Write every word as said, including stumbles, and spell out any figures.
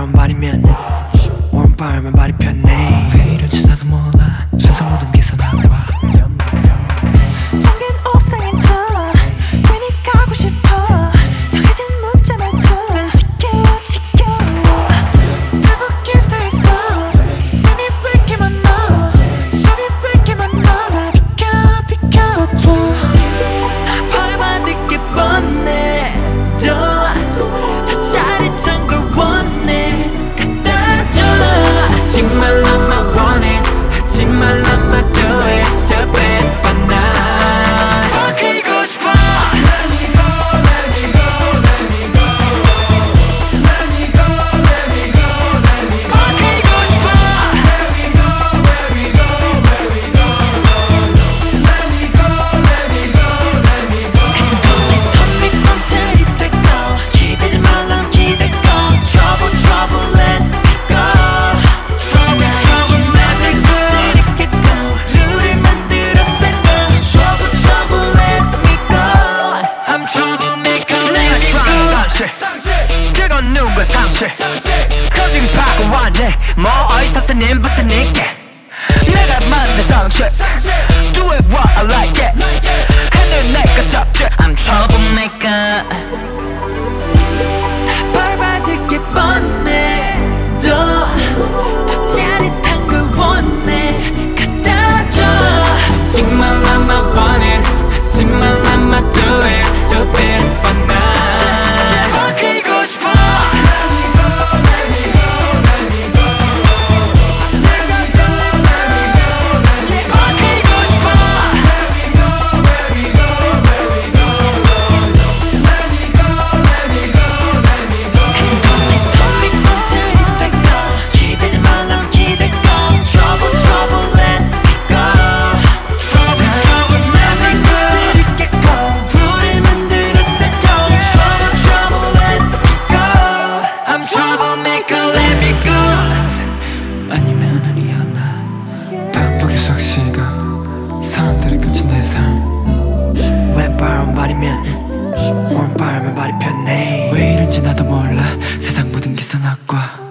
오른바람 바리면 오른바람에 발이 편해. 왜 이런지 나도 몰라. 세상 모든 게 선악과. 잠긴 옥상에 더 괜히 가고 싶어. 정해진 문자 말투 난 지켜요 지켜요. 불붙게 스타일서 쌤이 왜 이렇게 많아. 수업이 왜 이렇게 많아. 나 비켜 비켜줘. 벌받을 게 뻔해. 더 짜릿한 걸 원해. 갖다 줘. 하지 말라만 원해. 하지 말라만 좋아해. Stop it but not. 바뀌고 싶어. Let me go, let me go, let me go. Let me go, let me go, let me go. 바뀌고 싶어. Let me go, let me go, let me go. Let me go, let me go, let me go. It's gonna turn me on 들이대고 기대지 말란 기대고 Trouble, trouble, let me go. Trouble, trouble, let me go. 쓰리겠고 룰을 만들었을까. Trouble, trouble, let me go. I'm troublemaker, let me go. 상실 그건 누구의 상실 거짓 파고 왔네 뭐 어디서 쓰는 무슨 있게 내가 만든 상실 Do it what I like it 하늘 내가 잡지 I'm troublemaker. 벌받을 게 뻔해. 더, 더 짜릿한 걸 원해. 갖다 줘. 하지 말라만 원해. 하지 말라만 do it. Stupid but not. 바뀌고 싶어. Let me go, let me go, let me go. Let me go, let me go, let me go. 바뀌고 싶어. Let me go, let me go, let me go. Let me go, let me go, let me go. It's gonna turn me on 들이대고 기대지 말란 기대고 Trouble, trouble, let me go. Trouble, trouble, let me go. 쓰리겠고 룰을 만들었을까. Trouble, trouble, let me go. I'm troublemaker, let me go. 아니면 아니었나. 반복의 삭시가 사람들이 끝인 내 삶. 왼바람 바리면 오른바람에 발이 편해. 왜 이런지 나도 몰라. 세상 모든 게 선악과.